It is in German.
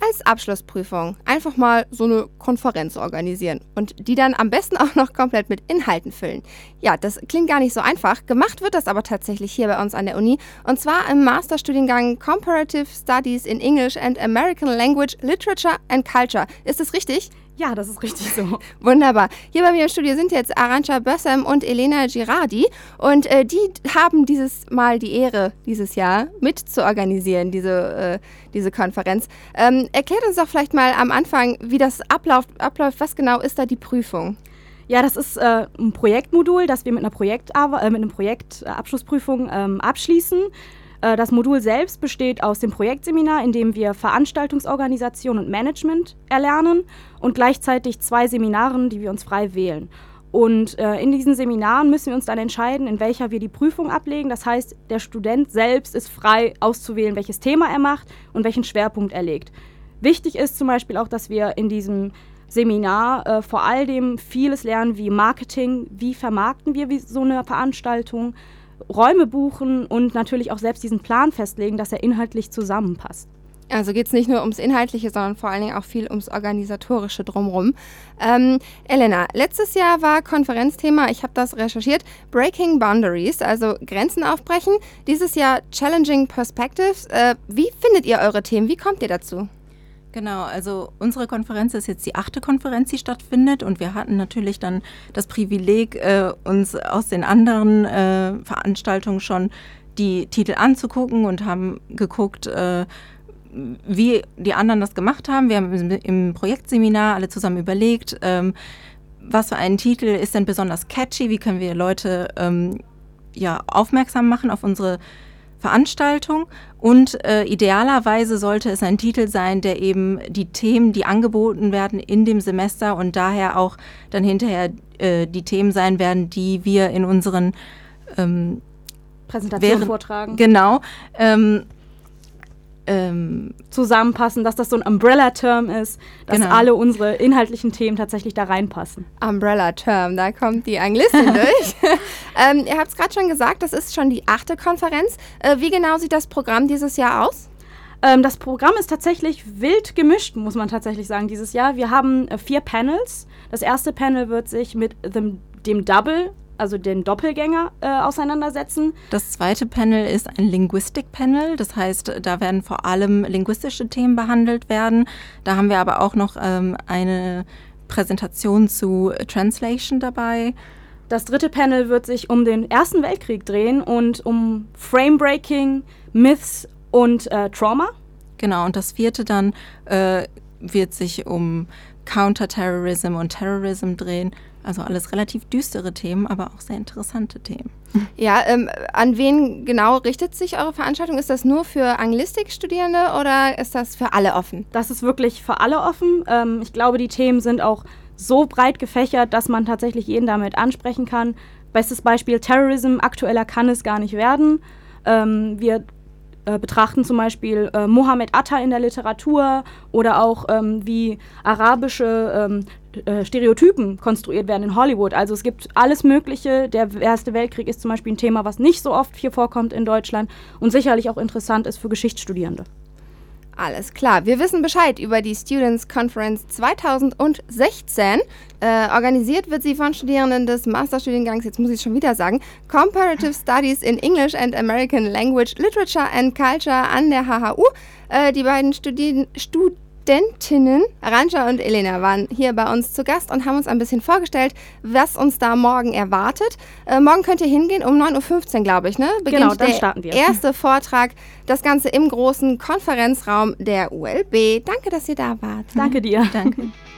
als Abschlussprüfung einfach mal so eine Konferenz organisieren und die dann am besten auch noch komplett mit Inhalten füllen. Ja, das klingt gar nicht so einfach. Gemacht wird das aber tatsächlich hier bei uns an der Uni und zwar im Masterstudiengang Comparative Studies in English and American Language, Literature and Culture. Ist das richtig? Ja, das ist richtig so. Wunderbar. Hier bei mir im Studio sind jetzt Arantxa Bössem und Elena Girardi und die haben dieses Mal die Ehre, dieses Jahr mit zu organisieren, diese Konferenz. Erklärt uns doch vielleicht mal am Anfang, wie das abläuft. Was genau ist da die Prüfung? Ja, das ist ein Projektmodul, das wir mit einer Projektabschlussprüfung abschließen. Das Modul selbst besteht aus dem Projektseminar, in dem wir Veranstaltungsorganisation und Management erlernen und gleichzeitig 2 Seminaren, die wir uns frei wählen. Und in diesen Seminaren müssen wir uns dann entscheiden, in welcher wir die Prüfung ablegen. Das heißt, der Student selbst ist frei auszuwählen, welches Thema er macht und welchen Schwerpunkt er legt. Wichtig ist zum Beispiel auch, dass wir in diesem Seminar vor allem vieles lernen wie Marketing, wie vermarkten wir so eine Veranstaltung, Räume buchen und natürlich auch selbst diesen Plan festlegen, dass er inhaltlich zusammenpasst. Also geht es nicht nur ums Inhaltliche, sondern vor allen Dingen auch viel ums Organisatorische drumherum. Elena, letztes Jahr war Konferenzthema, ich habe das recherchiert, Breaking Boundaries, also Grenzen aufbrechen. Dieses Jahr Challenging Perspectives. Wie findet ihr eure Themen? Wie kommt ihr dazu? Genau, also unsere Konferenz ist jetzt die 8. Konferenz, die stattfindet und wir hatten natürlich dann das Privileg, uns aus den anderen Veranstaltungen schon die Titel anzugucken und haben geguckt, wie die anderen das gemacht haben. Wir haben im Projektseminar alle zusammen überlegt, was für ein Titel ist denn besonders catchy, wie können wir Leute aufmerksam machen auf unsere Veranstaltung und idealerweise sollte es ein Titel sein, der eben die Themen, die angeboten werden in dem Semester und daher auch dann hinterher die Themen sein werden, die wir in unseren Präsentationen vortragen. Genau. Zusammenpassen, dass das so ein Umbrella-Term ist, dass alle unsere inhaltlichen Themen tatsächlich da reinpassen. Umbrella-Term, da kommt die Anglistin durch. Ihr habt es gerade schon gesagt, das ist schon die 8. Konferenz. Wie genau sieht das Programm dieses Jahr aus? Das Programm ist tatsächlich wild gemischt, muss man tatsächlich sagen, dieses Jahr. Wir haben 4 Panels. Das erste Panel wird sich mit dem Double, also den Doppelgänger, auseinandersetzen. Das zweite Panel ist ein Linguistic-Panel, das heißt, da werden vor allem linguistische Themen behandelt werden. Da haben wir aber auch noch eine Präsentation zu Translation dabei. Das dritte Panel wird sich um den Ersten Weltkrieg drehen und um Framebreaking, Myths und Trauma. Genau, und das vierte dann wird sich um Counterterrorism und Terrorism drehen. Also alles relativ düstere Themen, aber auch sehr interessante Themen. Ja, an wen genau richtet sich eure Veranstaltung? Ist das nur für Anglistik-Studierende oder ist das für alle offen? Das ist wirklich für alle offen. Ich glaube, die Themen sind auch so breit gefächert, dass man tatsächlich jeden damit ansprechen kann. Bestes Beispiel Terrorism, aktueller kann es gar nicht werden. Wir betrachten zum Beispiel Mohammed Atta in der Literatur oder auch wie arabische Stereotypen konstruiert werden in Hollywood. Also es gibt alles Mögliche. Der Erste Weltkrieg ist zum Beispiel ein Thema, was nicht so oft hier vorkommt in Deutschland und sicherlich auch interessant ist für Geschichtsstudierende. Alles klar, wir wissen Bescheid über die Students Conference 2016. Organisiert wird sie von Studierenden des Masterstudiengangs, jetzt muss ich es schon wieder sagen, Comparative Studies in English and American Language, Literature and Culture an der HHU. Die beiden Studentinnen, Arantxa und Elena, waren hier bei uns zu Gast und haben uns ein bisschen vorgestellt, was uns da morgen erwartet. Morgen könnt ihr hingehen, um 9.15 Uhr, glaube ich, ne? Genau, dann starten wir. Der erste Vortrag, das Ganze im großen Konferenzraum der ULB. Danke, dass ihr da wart. Danke dir. Danke.